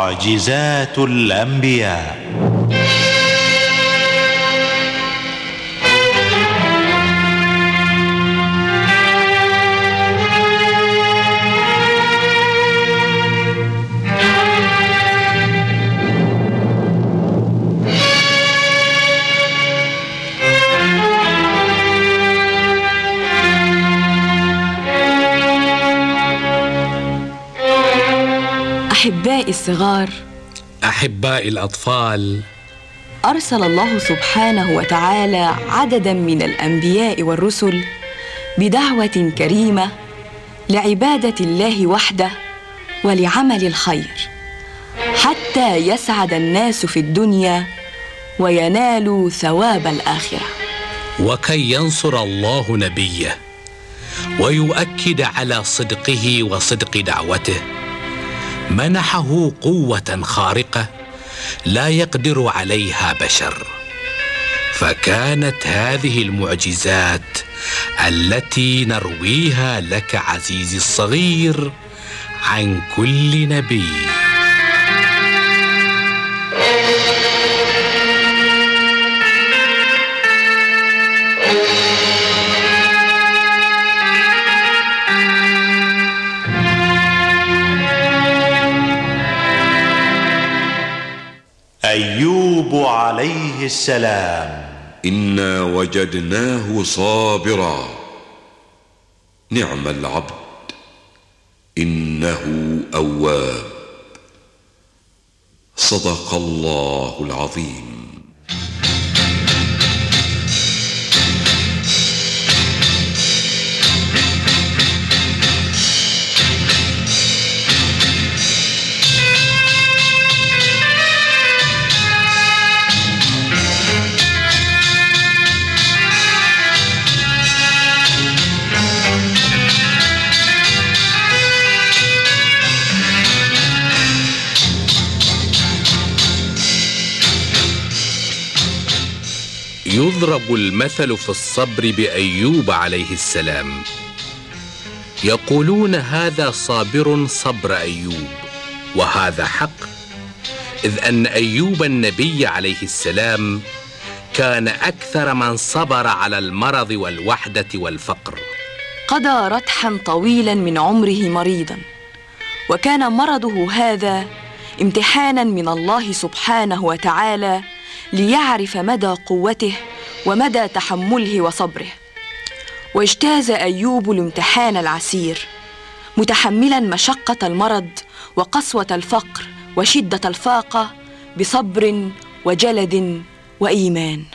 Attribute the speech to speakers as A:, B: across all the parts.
A: معجزات الأنبياء.
B: أحبائي الصغار،
C: أحبائي الأطفال،
B: أرسل الله سبحانه وتعالى عدداً من الأنبياء والرسل بدعوة كريمة لعبادة الله وحده ولعمل الخير، حتى يسعد الناس في الدنيا وينالوا ثواب الآخرة.
C: وكي ينصر الله نبيه ويؤكد على صدقه وصدق دعوته، منحه قوة خارقة لا يقدر عليها بشر. فكانت هذه المعجزات التي نرويها لك عزيزي الصغير عن كل نبي.
A: أيوب عليه السلام.
D: إنا وجدناه صابرا نعم العبد إنه أواب. صدق الله العظيم.
C: يضرب المثل في الصبر بأيوب عليه السلام. يقولون هذا صابر صبر أيوب، وهذا حق، إذ أن أيوب النبي عليه السلام كان أكثر من صبر على المرض والوحدة والفقر.
B: قضى رتحا طويلا من عمره مريضا، وكان مرضه هذا امتحانا من الله سبحانه وتعالى ليعرف مدى قوته ومدى تحمله وصبره. واجتاز أيوب الامتحان العسير، متحملا مشقة المرض وقسوة الفقر وشدة الفاقة بصبر وجلد وإيمان.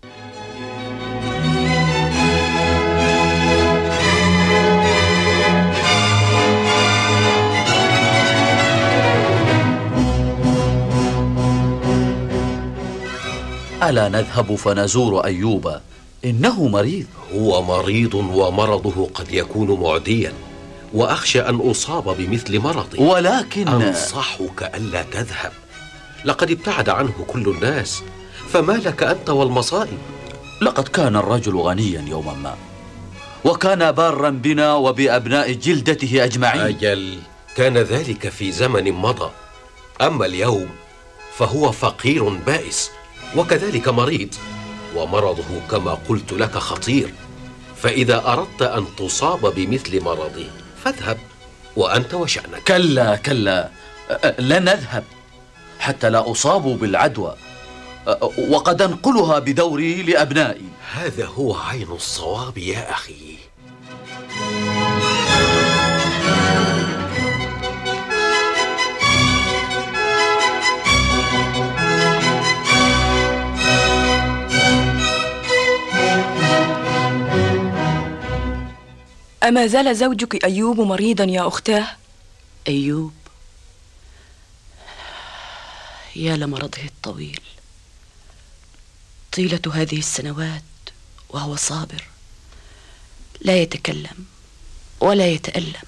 E: ألا نذهب فنزور أيوب؟ إنه مريض.
F: هو مريض ومرضه قد يكون معديا، وأخشى أن أصاب بمثل مرضه.
E: ولكن
F: أنصحك ألا تذهب، لقد ابتعد عنه كل الناس، فما لك أنت والمصائب؟
E: لقد كان الرجل غنيا يوما ما، وكان بارا بنا وبأبناء جلدته أجمعين.
F: أجل، كان ذلك في زمن مضى، أما اليوم فهو فقير بائس، وكذلك مريض، ومرضه كما قلت لك خطير. فإذا أردت أن تصاب بمثل مرضه فاذهب وأنت وشأنك.
E: كلا كلا، لن أذهب حتى لا أصاب بالعدوى، وقد أنقلها بدوري لأبنائي.
F: هذا هو عين الصواب يا أخي.
B: أما زال زوجك أيوب مريضا يا أختاه؟
G: أيوب يا لمرضه الطويل، طيلة هذه السنوات وهو صابر، لا يتكلم ولا يتألم،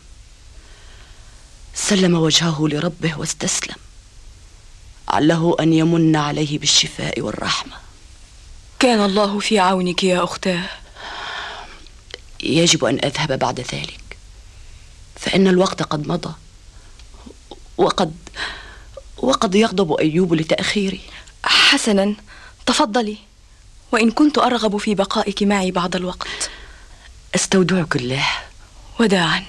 G: سلم وجهه لربه واستسلم، عله أن يمن عليه بالشفاء والرحمة.
B: كان الله في عونك يا أختاه.
G: يجب أن أذهب بعد ذلك، فإن الوقت قد مضى، وقد يغضب أيوب لتأخيري.
B: حسنا، تفضلي، وإن كنت أرغب في بقائك معي بعض الوقت.
G: أستودعك الله.
B: وداعا.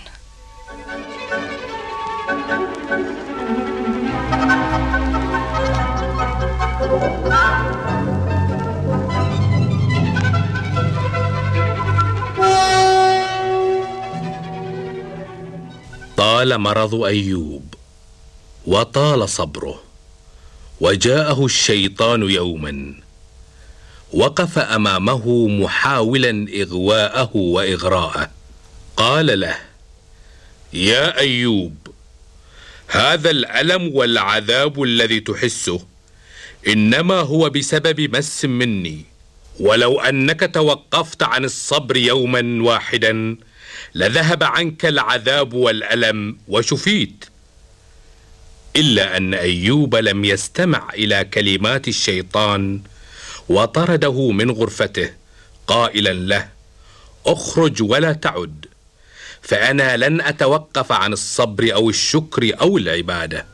C: طال مرض أيوب وطال صبره، وجاءه الشيطان يوما وقف أمامه محاولا إغواءه وإغراءه. قال له: يا أيوب، هذا الألم والعذاب الذي تحسه إنما هو بسبب مس مني، ولو أنك توقفت عن الصبر يوما واحدا لذهب عنك العذاب والألم وشفيت. إلا أن أيوب لم يستمع إلى كلمات الشيطان وطرده من غرفته قائلا له: اخرج ولا تعد، فأنا لن أتوقف عن الصبر أو الشكر أو العبادة.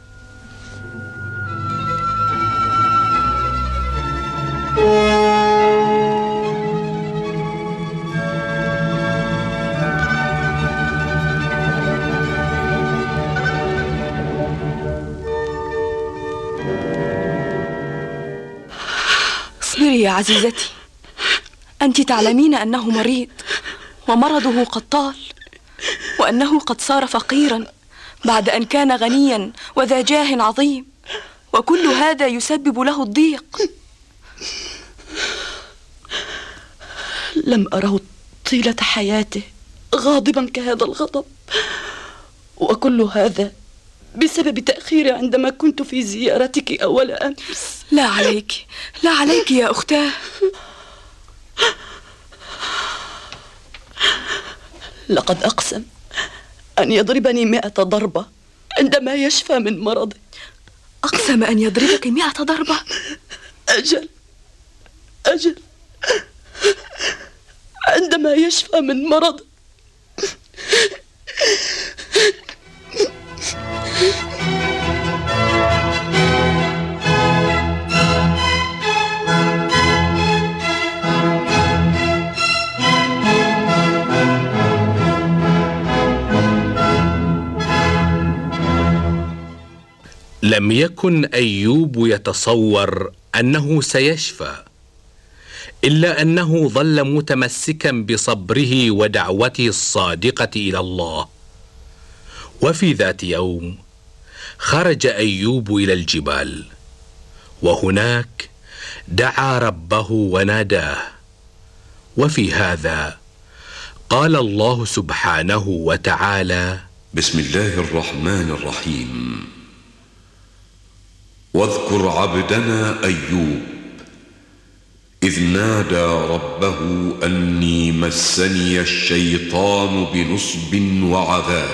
B: اصبري يا عزيزتي، أنت تعلمين أنه مريض ومرضه قد طال، وأنه قد صار فقيرا بعد أن كان غنيا وذا جاه عظيم، وكل هذا يسبب له الضيق.
G: لم أره طيلة حياته غاضبا كهذا الغضب، وكل هذا بسبب تأخيري عندما كنت في زيارتك أول أمس.
B: لا عليك، لا عليك يا أختاه.
G: لقد أقسم أن يضربني 100 ضربة عندما يشفى من مرضه.
B: أقسم أن يضربك 100 ضربة؟
G: أجل عندما يشفى من مرضه.
C: لم يكن أيوب يتصور أنه سيشفى، إلا أنه ظل متمسكا بصبره ودعوته الصادقة إلى الله. وفي ذات يوم خرج أيوب إلى الجبال، وهناك دعا ربه وناداه. وفي هذا قال الله سبحانه وتعالى:
D: بسم الله الرحمن الرحيم. واذكر عبدنا أيوب إذ نادى ربه أني مسني الشيطان بنصب وعذاب.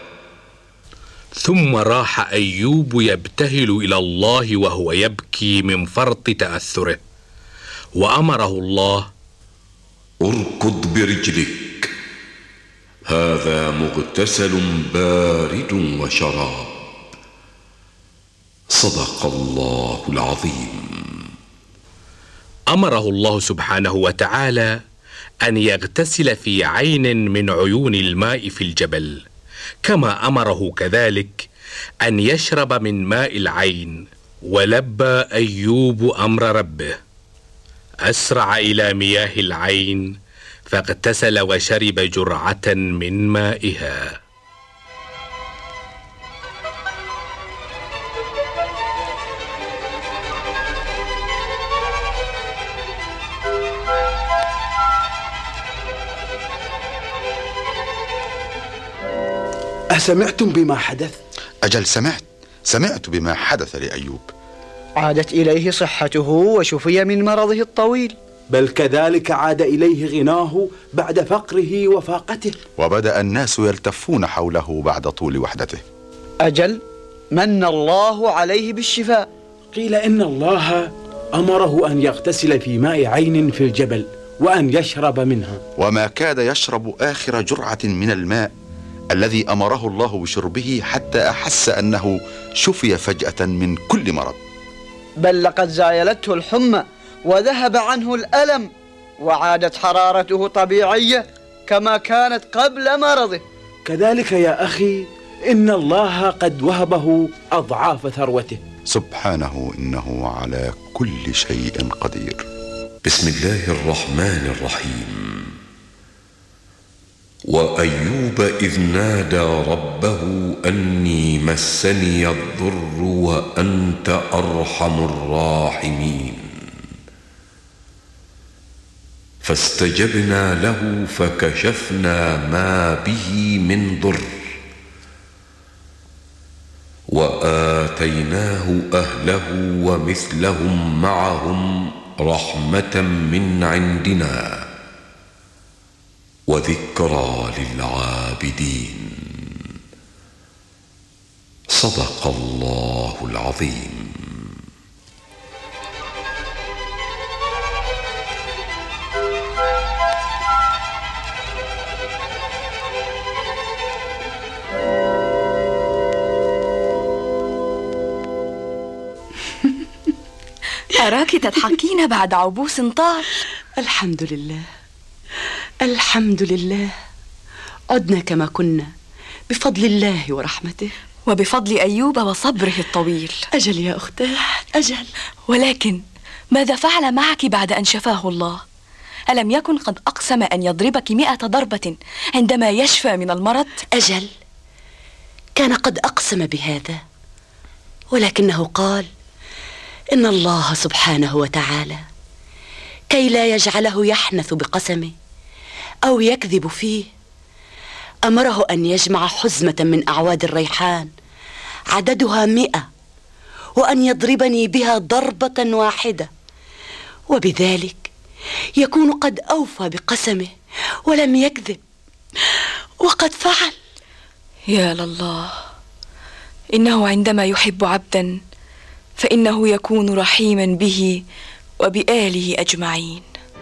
C: ثم راح أيوب يبتهل إلى الله وهو يبكي من فرط تأثره، وأمره الله:
D: اركض برجلك، هذا مغتسل بارد وشراب. صدق الله العظيم.
C: أمره الله سبحانه وتعالى أن يغتسل في عين من عيون الماء في الجبل، كما أمره كذلك أن يشرب من ماء العين. ولبى أيوب أمر ربه، أسرع إلى مياه العين فاغتسل وشرب جرعة من مائها.
H: أسمعتم بما حدث؟
I: أجل سمعت بما حدث لأيوب.
J: عادت إليه صحته وشفي من مرضه الطويل.
H: بل كذلك عاد إليه غناه بعد فقره وفاقته،
I: وبدأ الناس يلتفون حوله بعد طول وحدته.
J: أجل من الله عليه بالشفاء.
H: قيل إن الله أمره أن يغتسل في ماء عين في الجبل وأن يشرب منها،
I: وما كاد يشرب آخر جرعة من الماء الذي أمره الله بشربه حتى أحس أنه شفي فجأة من كل مرض.
J: بل لقد زايلته الحمى وذهب عنه الألم، وعادت حرارته طبيعية كما كانت قبل مرضه.
H: كذلك يا أخي إن الله قد وهبه أضعاف ثروته
I: سبحانه، إنه على كل شيء قدير.
D: بسم الله الرحمن الرحيم. وأيوب إذ نادى ربه أني مسني الضر وأنت أرحم الراحمين، فاستجبنا له فكشفنا ما به من ضر وآتيناه أهله ومثلهم معهم رحمة من عندنا وذكرى للعابدين. صدق الله العظيم.
B: أراك تضحكين بعد عبوس طال.
G: الحمد لله، الحمد لله، عدنا كما كنا بفضل الله ورحمته
B: وبفضل أيوب وصبره الطويل.
G: أجل يا أختاه، أجل.
B: ولكن ماذا فعل معك بعد أن شفاه الله؟ ألم يكن قد أقسم أن يضربك 100 ضربة عندما يشفى من المرض؟
G: أجل، كان قد أقسم بهذا، ولكنه قال إن الله سبحانه وتعالى كي لا يجعله يحنث بقسمه أو يكذب فيه أمره أن يجمع حزمة من أعواد الريحان عددها 100 وأن يضربني بها ضربة واحدة، وبذلك يكون قد أوفى بقسمه ولم يكذب، وقد فعل.
B: يا لله، إنه عندما يحب عبدا فإنه يكون رحيما به وبآله أجمعين.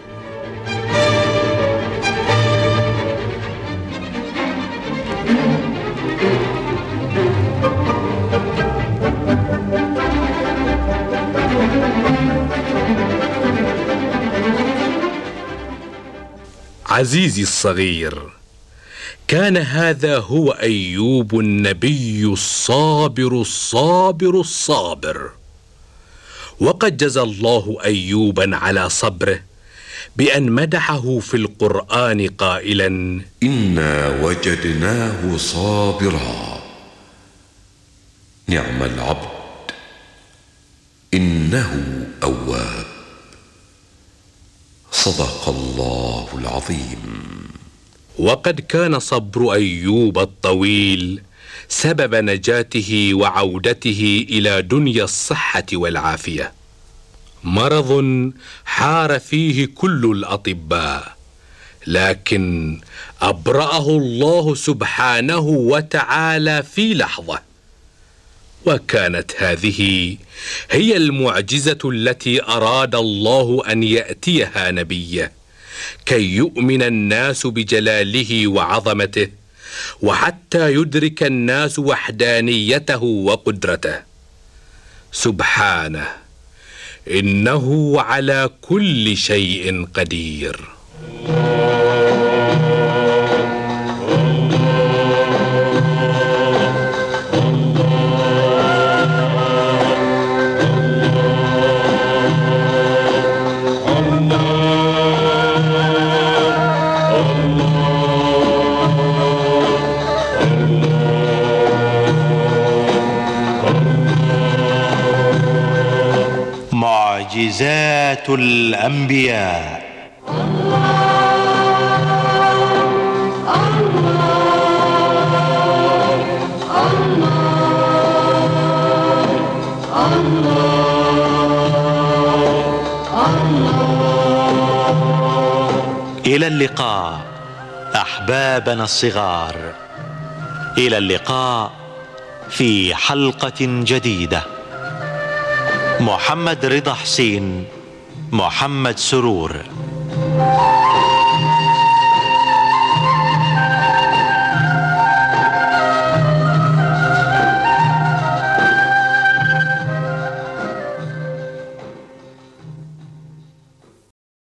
C: عزيزي الصغير، كان هذا هو أيوب النبي الصابر الصابر الصابر، وقد جزى الله أيوبا على صبره بأن مدحه في القرآن قائلا:
D: إنا وجدناه صابرا نعم العبد إنه أواب. صدق الله العظيم.
C: وقد كان صبر أيوب الطويل سبب نجاته وعودته إلى دنيا الصحة والعافية. مرض حار فيه كل الأطباء، لكن أبرأه الله سبحانه وتعالى في لحظة، وكانت هذه هي المعجزة التي أراد الله أن يأتيها نبيه كي يؤمن الناس بجلاله وعظمته، وحتى يدرك الناس وحدانيته وقدرته. سبحانه، إنه على كل شيء قدير.
A: معجزات الأنبياء. إلى اللقاء أحبابنا الصغار، إلى اللقاء في حلقة جديدة. محمد رضا حسين، محمد سرور.